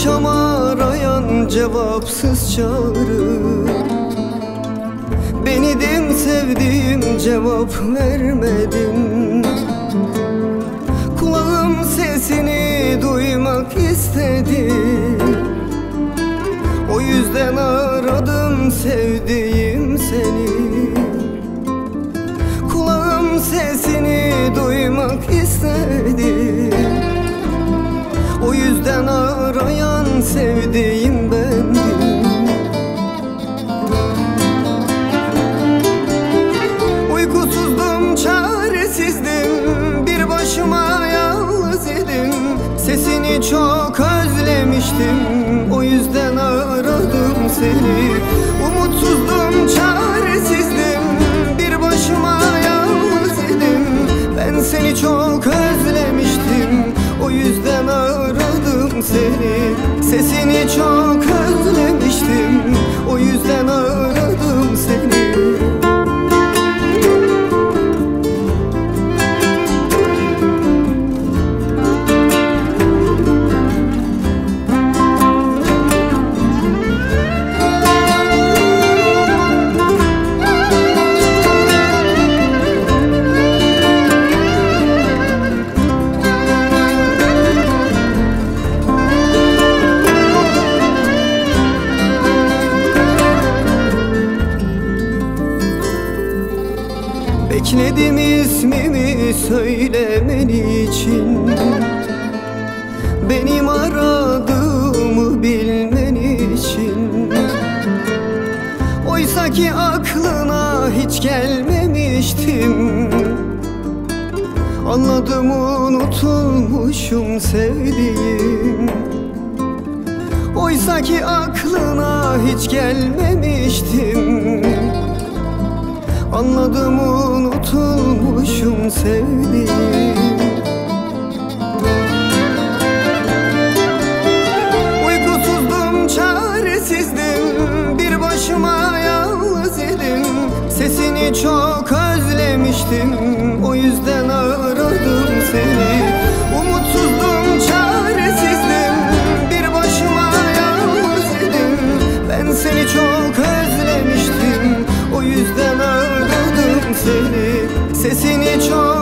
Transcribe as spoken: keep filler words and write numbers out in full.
akşam arayan cevapsız çağrı. Benidim sevdiğim, cevap vermedin. Kulağım sesini duymak istedi. O yüzden aradım sevdiğim seni. Kulağım sesini duymak istedi. O yüzden arayan sevdiğim bendim. Uykusuzdum, çaresizdim, bir başıma yalnız idim. Sesini çok özlemiştim, o yüzden aradım seni. Umutsuzdum, çaresizdim, bir başıma yalnız idim. Ben seni çok özlemiştim, o yüzden aradım seni. Sesini çok özlemiştim, o yüzden aradım seni. Bekledim ismimi söylemen için, benim aradığımı bilmen için. Oysa ki aklına hiç gelmemiştim. Anladım, unutulmuşum sevdiğim. Oysa ki aklına hiç gelmemiştim. Anladım, unutulmuşum sevdiğim. Uykusuzdum, çaresizdim, bir başıma yalnız idim. Sesini çok özlemiştim, o yüzden aradım seni. Umutsuzum, çaresizdim, bir başıma yalnız idim. Ben seni çok özlemiştim, o yüzden aradım seni. Sesini çok